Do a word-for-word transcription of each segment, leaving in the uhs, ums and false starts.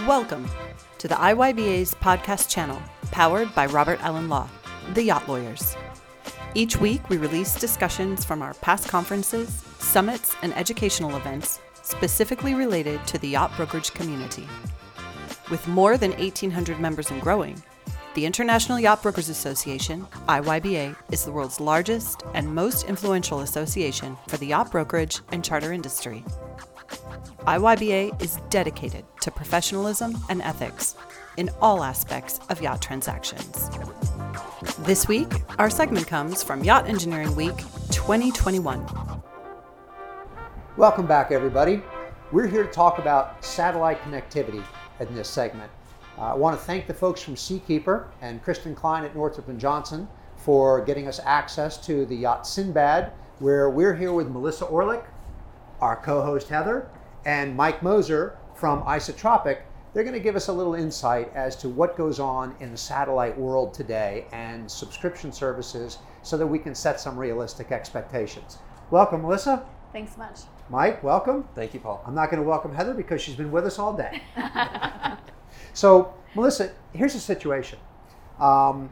Welcome to the I Y B A's podcast channel, powered by Robert Allen Law, the Yacht Lawyers. Each week, we release discussions from our past conferences, summits, and educational events specifically related to the yacht brokerage community. With more than eighteen hundred members and growing, the International Yacht Brokers Association, I Y B A, is the world's largest and most influential association for the yacht brokerage and charter industry. I Y B A is dedicated to professionalism and ethics in all aspects of yacht transactions. This week, our segment comes from Yacht Engineering Week twenty twenty-one. Welcome back, everybody. We're here to talk about satellite connectivity in this segment. Uh, I want to thank the folks from Seakeeper and Kristen Klein at Northrop and Johnson for getting us access to the yacht Sinbad, where we're here with Melissa Orlick, our co-host Heather, and Mike Moser from Isotropic. They're going to give us a little insight as to what goes on in the satellite world today and subscription services so that we can set some realistic expectations. Welcome, Melissa. Thanks so much. Mike, welcome. Thank you, Paul. I'm not going to welcome Heather because she's been with us all day. So, Melissa, here's the situation. Um,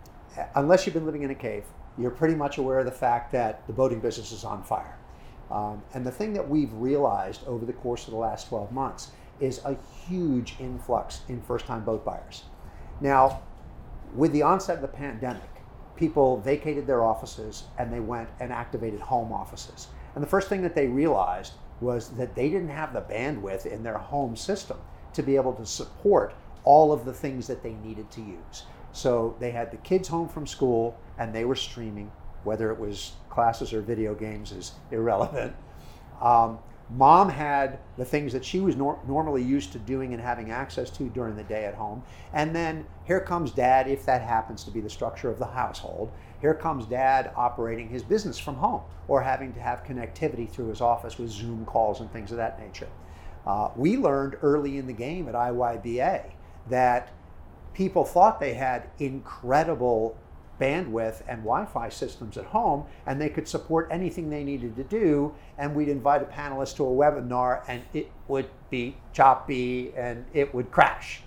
unless you've been living in a cave, you're pretty much aware of the fact that the boating business is on fire. Um, and the thing that we've realized over the course of the last twelve months is a huge influx in first-time boat buyers. Now, with the onset of the pandemic, people vacated their offices and they went and activated home offices. And the first thing that they realized was that they didn't have the bandwidth in their home system to be able to support all of the things that they needed to use. So they had the kids home from school and they were streaming, whether it was classes or video games is irrelevant. Um, mom had the things that she was nor- normally used to doing and having access to during the day at home. And then here comes dad, if that happens to be the structure of the household. Here comes dad operating his business from home or having to have connectivity through his office with Zoom calls and things of that nature. Uh, we learned early in the game at I Y B A that people thought they had incredible bandwidth and Wi-Fi systems at home and they could support anything they needed to do, and we'd invite a panelist to a webinar and it would be choppy and it would crash.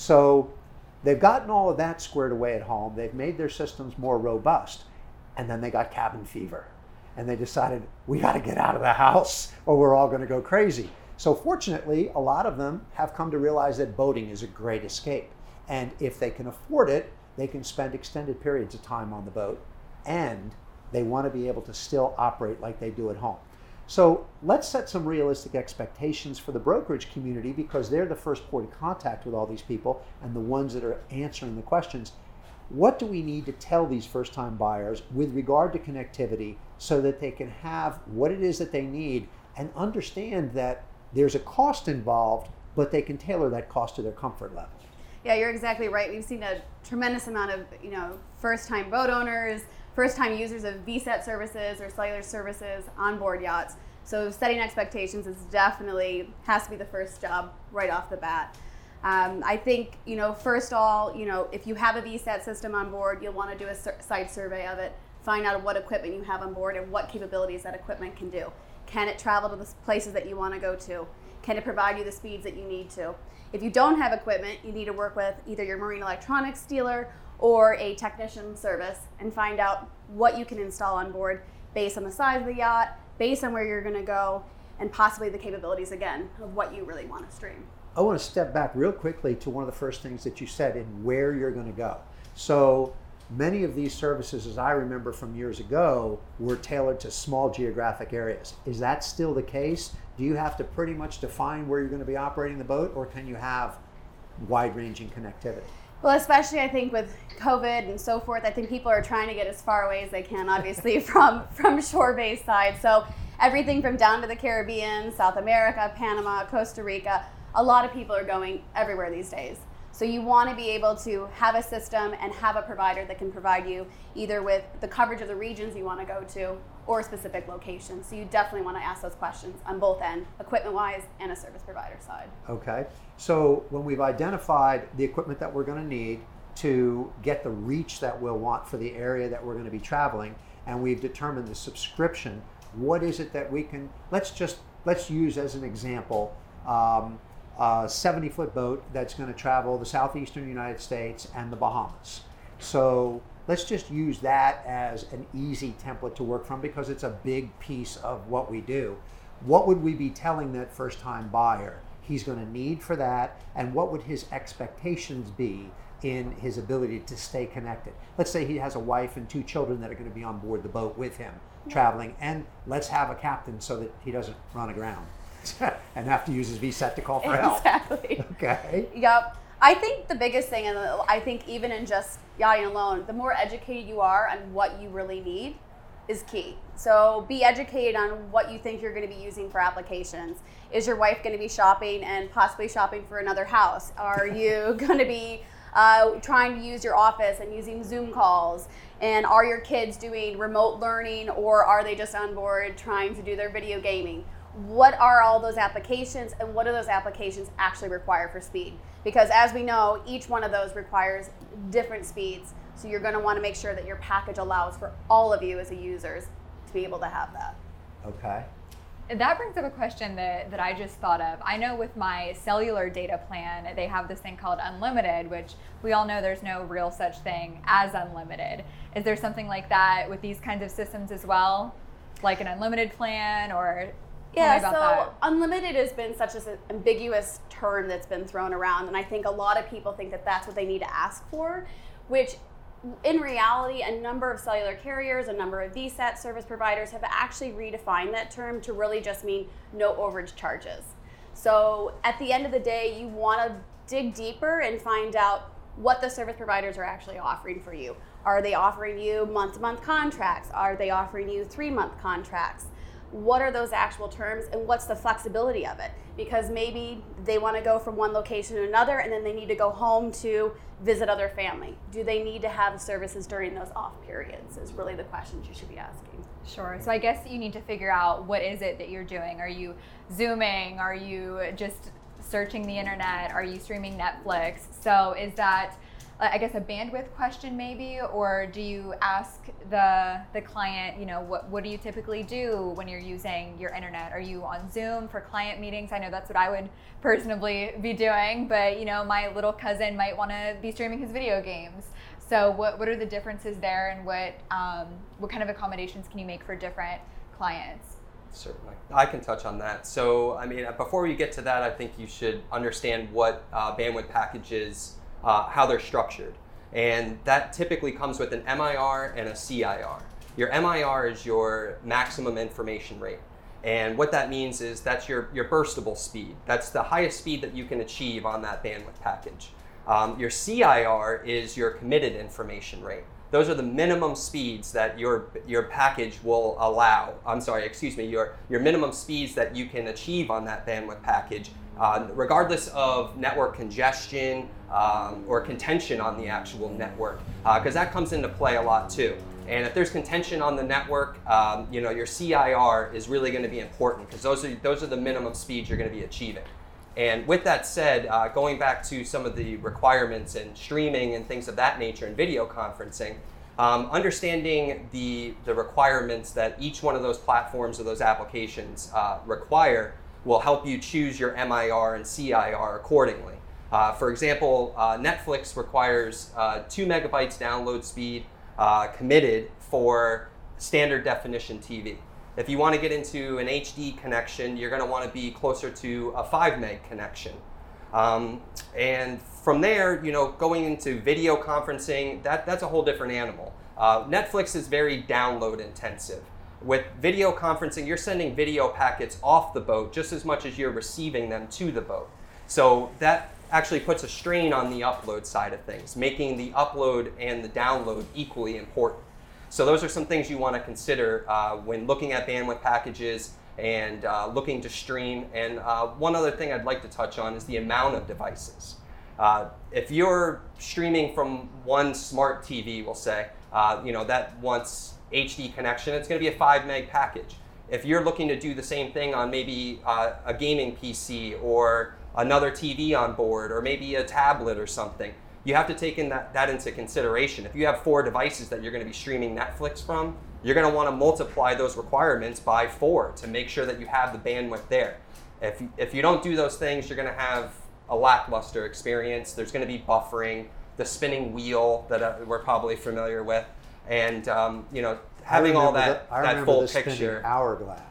So they've gotten all of that squared away at home. They've made their systems more robust, and then they got cabin fever and they decided we got to get out of the house or we're all going to go crazy. So fortunately, a lot of them have come to realize that boating is a great escape, and if they can afford it, they can spend extended periods of time on the boat, and they want to be able to still operate like they do at home. So let's set some realistic expectations for the brokerage community, because they're the first point of contact with all these people and the ones that are answering the questions. What do we need to tell these first-time buyers with regard to connectivity so that they can have what it is that they need and understand that there's a cost involved, but they can tailor that cost to their comfort level? Yeah, you're exactly right. We've seen a tremendous amount of, you know, first-time boat owners, first-time users of V SAT services or cellular services on board yachts. So setting expectations is definitely has to be the first job right off the bat. Um, I think, you know, first of all, you know, if you have a V SAT system on board, you'll want to do a sur- site survey of it, find out what equipment you have on board and what capabilities that equipment can do. Can it travel to the places that you want to go to? Can it provide you the speeds that you need to? If you don't have equipment, you need to work with either your marine electronics dealer or a technician service and find out what you can install on board based on the size of the yacht, based on where you're going to go, and possibly the capabilities, again, of what you really want to stream. I want to step back real quickly to one of the first things that you said in where you're going to go. So many of these services, as I remember from years ago, were tailored to small geographic areas. Is that still the case? Do you have to pretty much define where you're going to be operating the boat, or can you have wide-ranging connectivity? Well, especially I think with COVID and so forth, I think people are trying to get as far away as they can, obviously, from, from shore-based side. So everything from down to the Caribbean, South America, Panama, Costa Rica, a lot of people are going everywhere these days. So you want to be able to have a system and have a provider that can provide you either with the coverage of the regions you want to go to or specific locations. So you definitely want to ask those questions on both ends, equipment-wise and a service provider side. Okay. So when we've identified the equipment that we're going to need to get the reach that we'll want for the area that we're going to be traveling, and we've determined the subscription, what is it that we can, let's just, let's use as an example, um, a seventy foot boat that's going to travel the southeastern United States and the Bahamas. So let's just use that as an easy template to work from because it's a big piece of what we do. What would we be telling that first time buyer he's going to need for that, and what would his expectations be in his ability to stay connected? Let's say he has a wife and two children that are going to be on board the boat with him traveling, and let's have a captain so that he doesn't run aground and have to use his V SET to call for help. Exactly. Okay. Yep. I think the biggest thing, and I think even in just yachting alone, the more educated you are on what you really need is key. So be educated on what you think you're going to be using for applications. Is your wife going to be shopping and possibly shopping for another house? Are you going to be uh, trying to use your office and using Zoom calls? And are your kids doing remote learning, or are they just on board trying to do their video gaming? What are all those applications, and what do those applications actually require for speed? Because as we know, each one of those requires different speeds. So you're going to want to make sure that your package allows for all of you as a users to be able to have that. Okay. That brings up a question that, that I just thought of. I know with my cellular data plan, they have this thing called unlimited, which we all know there's no real such thing as unlimited. Is there something like that with these kinds of systems as well? Like an unlimited plan, or yeah, about so that? Unlimited has been such an ambiguous term that's been thrown around, and I think a lot of people think that that's what they need to ask for, which in reality, a number of cellular carriers, a number of V SET service providers have actually redefined that term to really just mean no overage charges. So at the end of the day, you want to dig deeper and find out what the service providers are actually offering for you. Are they offering you month-to-month contracts? Are they offering you three-month contracts? What are those actual terms, and what's the flexibility of it? Because maybe they want to go from one location to another, and then they need to go home to visit other family. Do they need to have services during those off periods is really the questions you should be asking. Sure. So I guess you need to figure out what is it that you're doing. Are you Zooming? Are you just searching the internet? Are you streaming Netflix? So is that, I guess, a bandwidth question maybe, or do you ask the the client, you know, what what do you typically do when you're using your internet? Are you on Zoom for client meetings? I know that's what I would personally be doing, but you know, my little cousin might want to be streaming his video games. So what what are the differences there, and what um, what kind of accommodations can you make for different clients? Certainly. I can touch on that. So, I mean, before we get to that, I think you should understand what uh, bandwidth packages Uh, how they're structured. And that typically comes with an M I R and a C I R. Your M I R is your maximum information rate. And what that means is that's your, your burstable speed. That's the highest speed that you can achieve on that bandwidth package. Um, your C I R is your committed information rate. Those are the minimum speeds that your your package will allow. I'm sorry, excuse me, your, your minimum speeds that you can achieve on that bandwidth package, uh, regardless of network congestion um, or contention on the actual network, because uh, that comes into play a lot too. And if there's contention on the network, um, you know, your C I R is really going to be important, because those are those are the minimum speeds you're going to be achieving. And with that said, uh, going back to some of the requirements in streaming and things of that nature in video conferencing, um, understanding the, the requirements that each one of those platforms or those applications uh, require will help you choose your M I R and C I R accordingly. Uh, for example, uh, Netflix requires uh, two megabytes download speed uh, committed for standard definition T V. If you want to get into an H D connection, you're going to want to be closer to a five meg connection. Um, and from there, you know, going into video conferencing, that, that's a whole different animal. Uh, Netflix is very download intensive. With video conferencing, you're sending video packets off the boat just as much as you're receiving them to the boat. So that actually puts a strain on the upload side of things, making the upload and the download equally important. So those are some things you want to consider uh, when looking at bandwidth packages and uh, looking to stream. And uh, one other thing I'd like to touch on is the amount of devices. Uh, if you're streaming from one smart T V, we'll say, uh, you know, that wants H D connection, it's going to be a five meg package. If you're looking to do the same thing on maybe uh, a gaming P C or another T V on board, or maybe a tablet or something, you have to take in that, that into consideration. If you have four devices that you're going to be streaming Netflix from, you're going to want to multiply those requirements by four to make sure that you have the bandwidth there. If you, if you don't do those things, you're going to have a lackluster experience. There's going to be buffering, the spinning wheel that uh, we're probably familiar with, and um, you know, having all that the, I that remember full the spinning picture. Hourglass.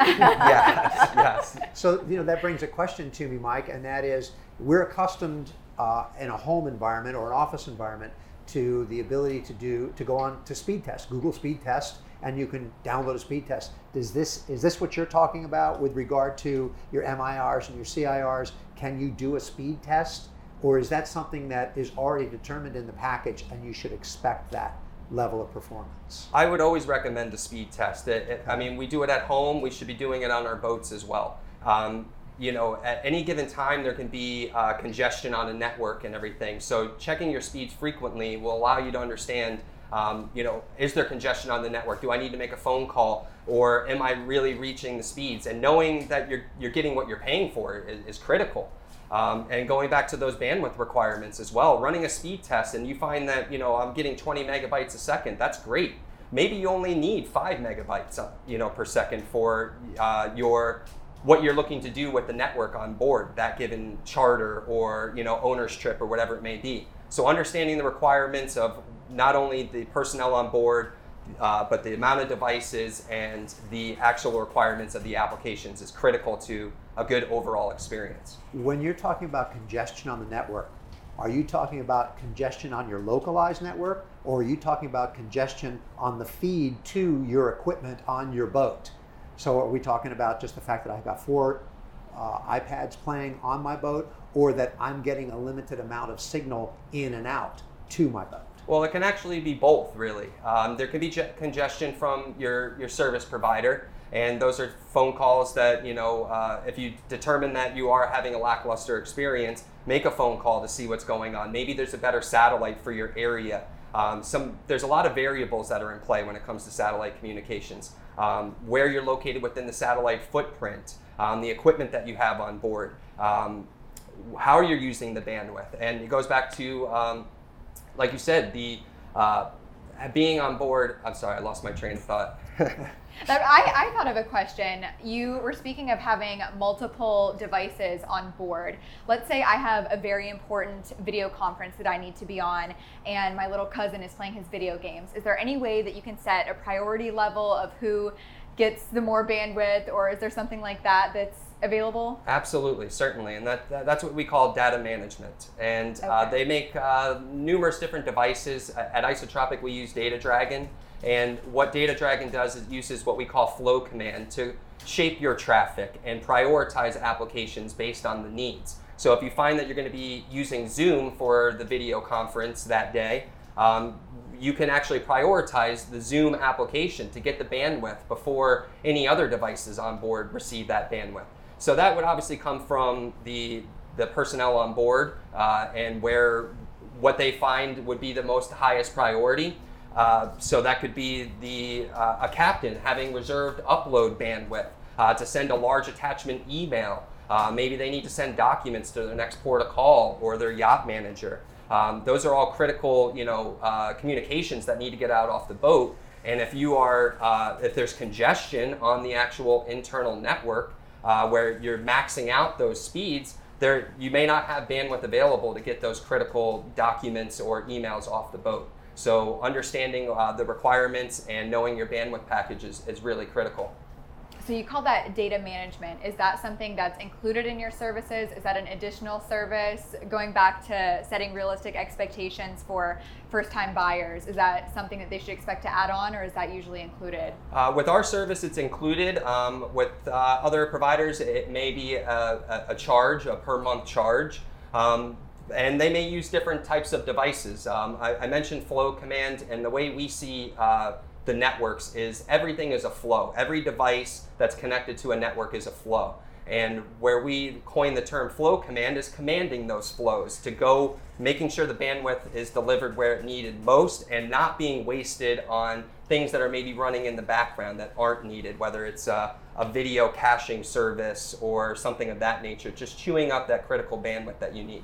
yes, yes. So, you know, that brings a question to me, Mike, and that is, we're accustomed uh, in a home environment or an office environment to the ability to do to go on to speed test, Google speed test, and you can download a speed test. Does this is this what you're talking about with regard to your M I Rs and your C I Rs? Can you do a speed test, or is that something that is already determined in the package and you should expect that level of performance? I would always recommend a speed test. It, it, I mean, we do it at home. We should be doing it on our boats as well. Um, you know, at any given time, there can be uh, congestion on a network and everything. So checking your speeds frequently will allow you to understand, um, you know, is there congestion on the network? Do I need to make a phone call, or am I really reaching the speeds? And knowing that you're you're getting what you're paying for is, is critical. Um, and going back to those bandwidth requirements as well, running a speed test and you find that, you know, I'm getting twenty megabytes a second, that's great. Maybe you only need five megabytes, you know, per second for uh, your what you're looking to do with the network on board, that given charter or, you know, owner's trip or whatever it may be. So understanding the requirements of not only the personnel on board, uh, but the amount of devices and the actual requirements of the applications is critical to a good overall experience. When you're talking about congestion on the network, are you talking about congestion on your localized network, or are you talking about congestion on the feed to your equipment on your boat? So are we talking about just the fact that I've got four uh, iPads playing on my boat, or that I'm getting a limited amount of signal in and out to my boat? Well, it can actually be both, really. Um, there can be ge- congestion from your, your service provider, and those are phone calls that, you know, uh, if you determine that you are having a lackluster experience, make a phone call to see what's going on. Maybe there's a better satellite for your area. Um, some there's a lot of variables that are in play when it comes to satellite communications. Um, where you're located within the satellite footprint, um, the equipment that you have on board, um, how you're using the bandwidth. And it goes back to, um, like you said, the uh, being on board. I'm sorry, I lost my train of thought. That, I, I thought of a question. You were speaking of having multiple devices on board. Let's say I have a very important video conference that I need to be on, and my little cousin is playing his video games. Is there any way that you can set a priority level of who gets the more bandwidth, or is there something like that that's available? Absolutely, certainly, and that, that that's what we call data management. And Okay. uh, they make uh, numerous different devices. At Isotropic, we use Data Dragon. And what Data Dragon does is it uses what we call flow command to shape your traffic and prioritize applications based on the needs. So if you find that you're going to be using Zoom for the video conference that day, um, you can actually prioritize the Zoom application to get the bandwidth before any other devices on board receive that bandwidth. So that would obviously come from the, the personnel on board uh, and where what they find would be the most highest priority. Uh, so that could be the uh, a captain having reserved upload bandwidth uh, to send a large attachment email. Uh, maybe they need to send documents to their next port of call or their yacht manager. Um, those are all critical, you know, uh, communications that need to get out off the boat. And if you are, uh, if there's congestion on the actual internal network uh, where you're maxing out those speeds, there you may not have bandwidth available to get those critical documents or emails off the boat. So understanding uh, the requirements and knowing your bandwidth packages is really critical. So you call that data management. Is that something that's included in your services? Is that an additional service? Going back to setting realistic expectations for first-time buyers, is that something that they should expect to add on, or is that usually included? Uh, with our service, it's included. Um, with uh, other providers, it may be a, a, a charge, a per month charge. Um, And they may use different types of devices. Um, I, I mentioned flow command, and the way we see uh, the networks is everything is a flow. Every device that's connected to a network is a flow. And where we coin the term flow command is commanding those flows to go, making sure the bandwidth is delivered where it needed most and not being wasted on things that are maybe running in the background that aren't needed, whether it's a, a video caching service or something of that nature, just chewing up that critical bandwidth that you need.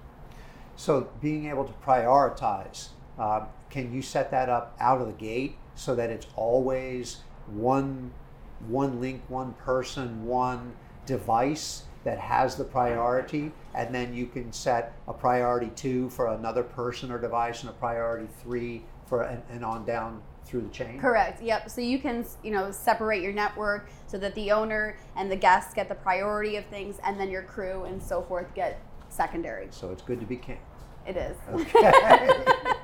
So being able to prioritize, uh, can you set that up out of the gate so that it's always one, one link, one person, one device that has the priority, and then you can set a priority two for another person or device and a priority three for and, and on down through the chain? Correct. Yep. So you can, you know, separate your network so that the owner and the guests get the priority of things, and then your crew and so forth get secondary. So it's good to be king. It is. Okay.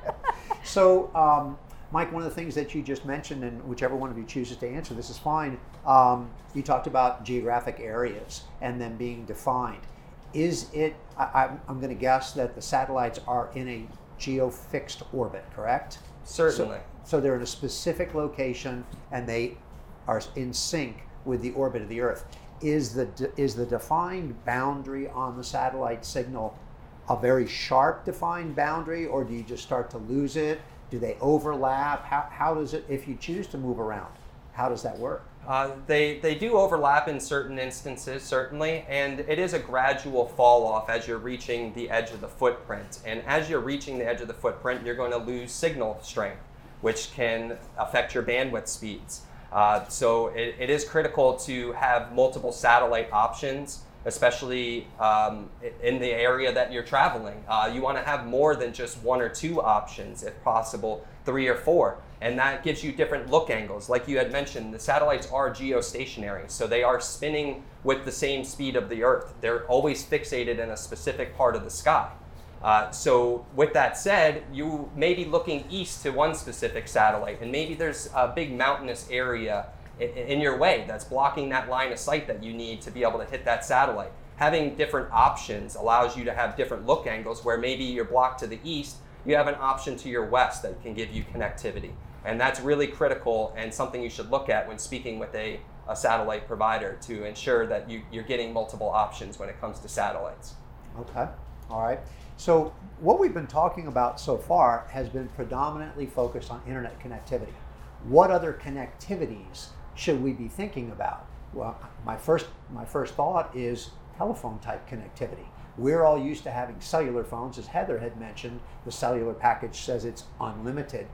So, um, Mike, one of the things that you just mentioned, and whichever one of you chooses to answer, this is fine. Um, you talked about geographic areas and them being defined. Is it, I, I'm, I'm going to guess that the satellites are in a geofixed orbit, correct? Certainly. So, so they're in a specific location and they are in sync with the orbit of the Earth. Is the, is the defined boundary on the satellite signal a very sharp defined boundary, or do you just start to lose it? Do they overlap? How, how does it, if you choose to move around, how does that work? Uh, they, they do overlap in certain instances, certainly, and it is a gradual fall off as you're reaching the edge of the footprint. And as you're reaching the edge of the footprint, you're going to lose signal strength, which can affect your bandwidth speeds. Uh, so it, it is critical to have multiple satellite options, especially um, in the area that you're traveling. Uh, you want to have more than just one or two options, if possible, three or four. And that gives you different look angles. Like you had mentioned, the satellites are geostationary, so they are spinning with the same speed of the Earth. They're always fixated in a specific part of the sky. Uh, so with that said, you may be looking east to one specific satellite, and maybe there's a big mountainous area in your way that's blocking that line of sight that you need to be able to hit that satellite. Having different options allows you to have different look angles where maybe you're blocked to the east, you have an option to your west that can give you connectivity. And that's really critical and something you should look at when speaking with a, a satellite provider to ensure that you, you're getting multiple options when it comes to satellites. Okay, all right. So what we've been talking about so far has been predominantly focused on internet connectivity. What other connectivities should we be thinking about? Well, my first my first thought is telephone type connectivity. We're all used to having cellular phones. As Heather had mentioned, the cellular package says it's unlimited.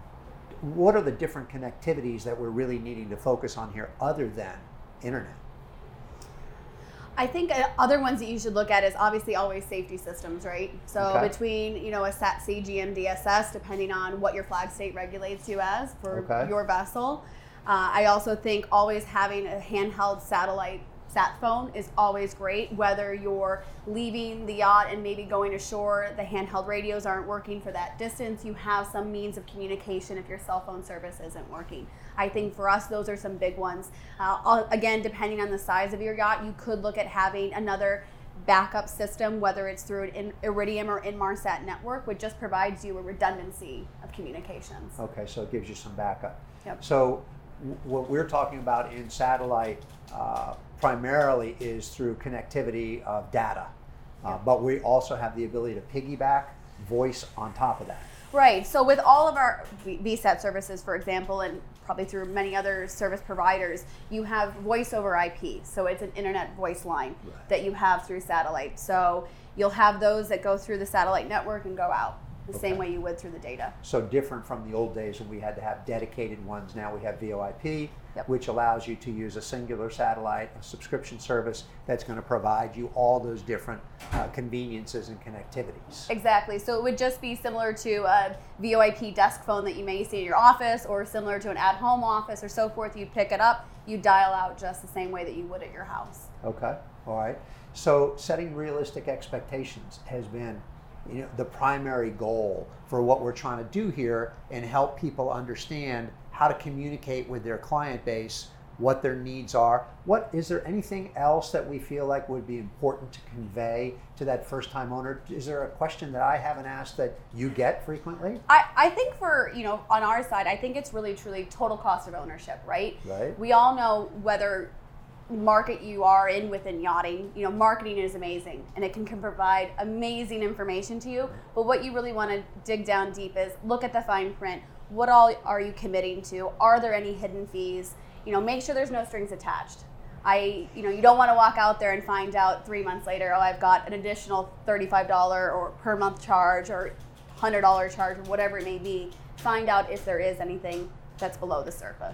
What are the different connectivities that we're really needing to focus on here other than internet? I think uh, other ones that you should look at is obviously always safety systems, right? So Okay. between, you know, a SAT-C, G M D S S, depending on what your flag state regulates you as for Okay. your vessel. Uh, I also think always having a handheld satellite sat phone is always great, whether you're leaving the yacht and maybe going ashore, the handheld radios aren't working for that distance, you have some means of communication if your cell phone service isn't working. I think for us, those are some big ones. Uh, again, depending on the size of your yacht, you could look at having another backup system, whether it's through an Iridium or Inmarsat network, which just provides you a redundancy of communications. Okay, so it gives you some backup. Yep. So w- what we're talking about in satellite uh, primarily is through connectivity of data, uh, Yep. but we also have the ability to piggyback voice on top of that. Right. So with all of our V- VSAT services, for example, and probably through many other service providers, you have voice over I P. So it's an internet voice line Right. that you have through satellite. So you'll have those that go through the satellite network and go out the Okay. same way you would through the data. So different from the old days when we had to have dedicated ones. Now we have V O I P, Yep. which allows you to use a singular satellite, a subscription service that's going to provide you all those different uh, conveniences and connectivities. Exactly. So it would just be similar to a V O I P desk phone that you may see in your office, or similar to an at-home office or so forth. You pick it up, you dial out just the same way that you would at your house. Okay, all right. So setting realistic expectations has been, you know, the primary goal for what we're trying to do here and help people understand how to communicate with their client base, what their needs are. What is there anything else that we feel like would be important to convey to that first-time owner? Is there a question that I haven't asked that you get frequently? I, I think for, you know, on our side, I think it's really truly total cost of ownership, right? Right. We all know whether market you are in within yachting, you know, marketing is amazing and it can, can provide amazing information to you. But what you really want to dig down deep is look at the fine print. What all are you committing to? Are there any hidden fees? You know, make sure there's no strings attached. I, you know, you don't want to walk out there and find out three months later, oh, I've got an additional thirty-five dollars or per month charge or one hundred dollars charge or whatever it may be. Find out if there is anything that's below the surface.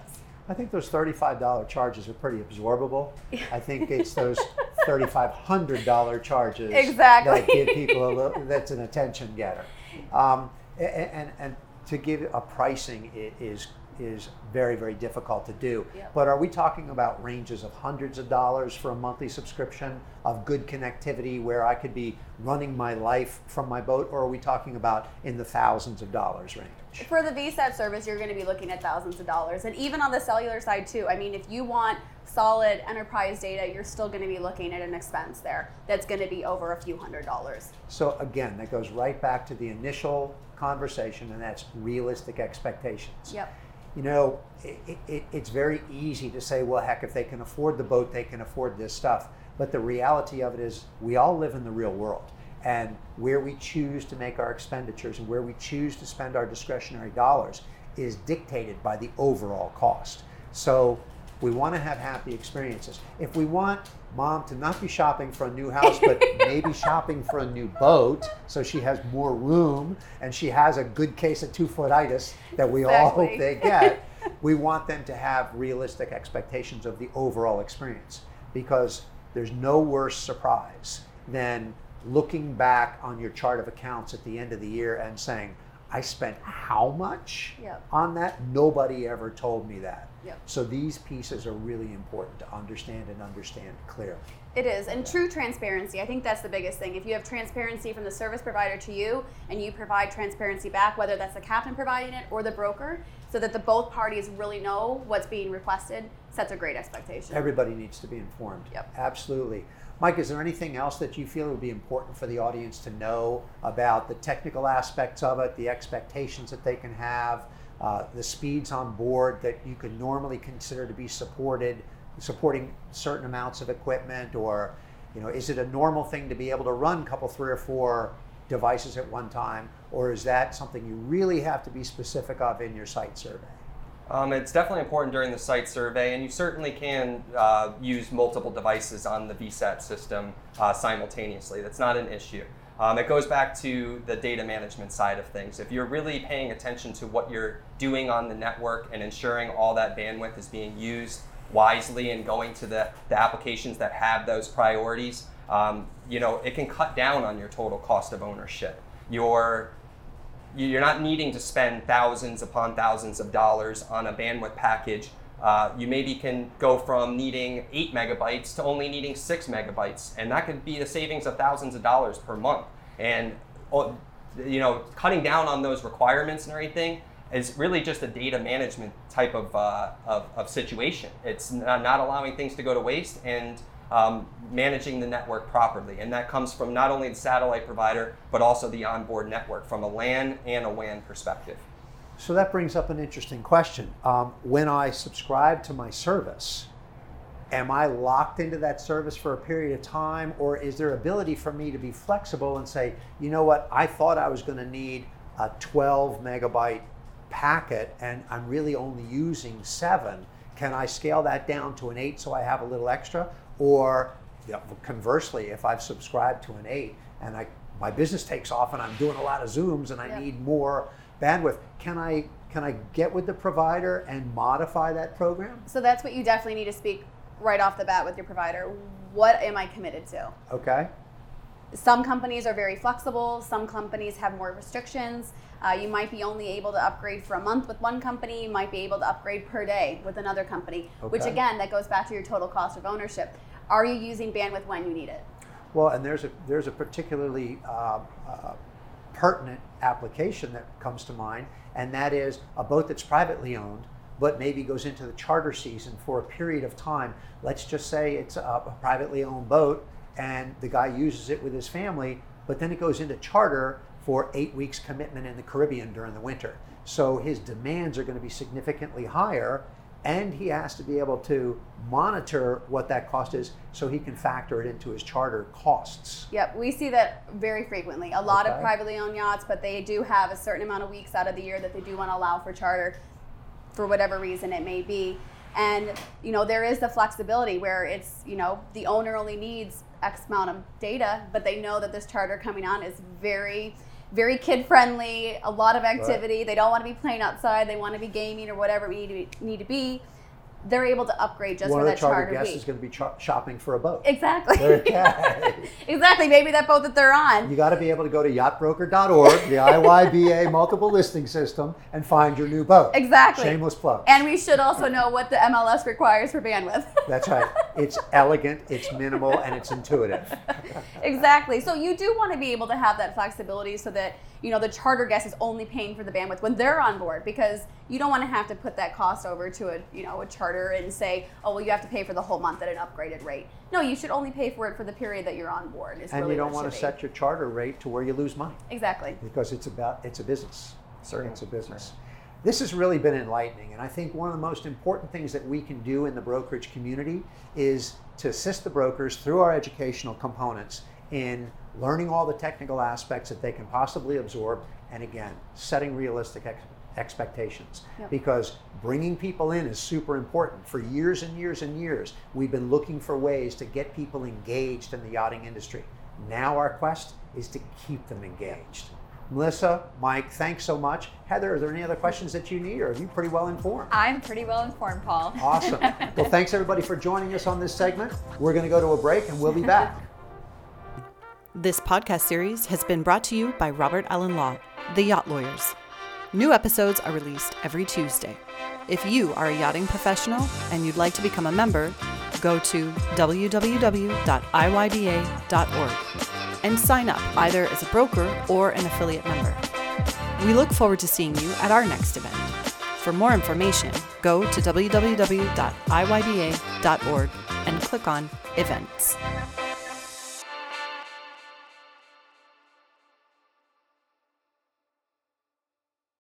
I think those thirty-five dollars charges are pretty absorbable. I think it's those thirty-five hundred dollars charges exactly. that give people a little, that's an attention getter. Um, and, and, and to give a pricing is is very, very difficult to do. Yep. But are we talking about ranges of hundreds of dollars for a monthly subscription of good connectivity where I could be running my life from my boat, or are we talking about in the thousands of dollars range? For the V SAT service, you're going to be looking at thousands of dollars. And even on the cellular side too, I mean, if you want solid enterprise data, you're still going to be looking at an expense there that's going to be over a few hundred dollars. So again, that goes right back to the initial conversation, and that's realistic expectations. Yep. You know, it, it, it's very easy to say, well, heck, if they can afford the boat, they can afford this stuff. But the reality of it is we all live in the real world. And where we choose to make our expenditures and where we choose to spend our discretionary dollars is dictated by the overall cost. So we want to have happy experiences. If we want mom to not be shopping for a new house, but maybe shopping for a new boat so she has more room and she has a good case of two-footitis that we Exactly. all hope they get, we want them to have realistic expectations of the overall experience, because there's no worse surprise than looking back on your chart of accounts at the end of the year and saying, I spent how much Yep. on that? Nobody ever told me that. Yep. So these pieces are really important to understand and understand clearly. It is, and true transparency. I think that's the biggest thing. If you have transparency from the service provider to you, and you provide transparency back, whether that's the captain providing it or the broker, so that the both parties really know what's being requested, sets a great expectation. Everybody needs to be informed. Yep. Absolutely. Mike, is there anything else that you feel would be important for the audience to know about the technical aspects of it, the expectations that they can have, uh, the speeds on board that you could normally consider to be supported, supporting certain amounts of equipment, or, you know, is it a normal thing to be able to run a couple, three or four devices at one time, or is that something you really have to be specific of in your site survey? Um, it's definitely important during the site survey, and you certainly can uh, use multiple devices on the V SAT system uh, simultaneously. That's not an issue. Um, it goes back to the data management side of things. If you're really paying attention to what you're doing on the network and ensuring all that bandwidth is being used wisely and going to the, the applications that have those priorities, um, you know, it can cut down on your total cost of ownership. You're You're not needing to spend thousands upon thousands of dollars on a bandwidth package. Uh, you maybe can go from needing eight megabytes to only needing six megabytes, and that could be a savings of thousands of dollars per month. And you know, cutting down on those requirements and everything is really just a data management type of uh, of, of situation. It's not, not allowing things to go to waste and Um, managing the network properly. And that comes from not only the satellite provider, but also the onboard network from a LAN and a W A N perspective. So that brings up an interesting question. Um, when I subscribe to my service, am I locked into that service for a period of time, or is there ability for me to be flexible and say, you know what, I thought I was going to need a twelve megabyte packet and I'm really only using seven. Can I scale that down to an eight so I have a little extra? Or you know, conversely, if I've subscribed to an eight and I my business takes off and I'm doing a lot of Zooms and I Yep. need more bandwidth, can I can I get with the provider and modify that program? So that's what you definitely need to speak right off the bat with your provider. What am I committed to? Okay. Some companies are very flexible. Some companies have more restrictions. Uh, you might be only able to upgrade for a month with one company. You might be able to upgrade per day with another company, which Okay. again, that goes back to your total cost of ownership. Are you using bandwidth when you need it? Well, and there's a there's a particularly uh, uh, pertinent application that comes to mind, and that is a boat that's privately owned, but maybe goes into the charter season for a period of time. Let's just say it's a, a privately owned boat, and the guy uses it with his family, but then it goes into charter for eight weeks commitment in the Caribbean during the winter. So his demands are going to be significantly higher, and he has to be able to monitor what that cost is so he can factor it into his charter costs. Yep, we see that very frequently. A lot Okay. of privately owned yachts, but they do have a certain amount of weeks out of the year that they do want to allow for charter for whatever reason it may be. And, you know, there is the flexibility where it's, you know, the owner only needs X amount of data, but they know that this charter coming on is very, very kid friendly, a lot of activity. Right. They don't want to be playing outside. They want to be gaming or whatever we need to be, need to be. they're able to upgrade just One for of the that charter charter guests week. is going to be ch- shopping for a boat. Exactly. Okay. Exactly. Maybe that boat that they're on. You got to be able to go to yacht broker dot org, the I Y B A multiple listing system, and find your new boat. Exactly. Shameless plug. And we should also know what the M L S requires for bandwidth. That's right. It's elegant, it's minimal, and it's intuitive. Exactly. So you do want to be able to have that flexibility so that, you know, the charter guest is only paying for the bandwidth when they're on board, because you don't want to have to put that cost over to a, you know, a charter and say, oh, well, you have to pay for the whole month at an upgraded rate. No, you should only pay for it for the period that you're on board. Is And really you don't what it want to should be. set your charter rate to where you lose money, Exactly. because it's about it's a business. Certainly. It's a business. This has really been enlightening, and I think one of the most important things that we can do in the brokerage community is to assist the brokers through our educational components in learning all the technical aspects that they can possibly absorb, and again, setting realistic ex- expectations. Yep. Because bringing people in is super important. For years and years and years, we've been looking for ways to get people engaged in the yachting industry. Now our quest is to keep them engaged. Melissa, Mike, thanks so much. Heather, are there any other questions that you need, or are you pretty well informed? I'm pretty well informed, Paul. Awesome. Well, thanks everybody for joining us on this segment. We're going to go to a break and we'll be back. This podcast series has been brought to you by Robert Allen Law, the Yacht Lawyers. New episodes are released every Tuesday. If you are a yachting professional and you'd like to become a member, go to w w w dot i y b a dot org and sign up either as a broker or an affiliate member. We look forward to seeing you at our next event. For more information, go to w w w dot i y b a dot org and click on Events.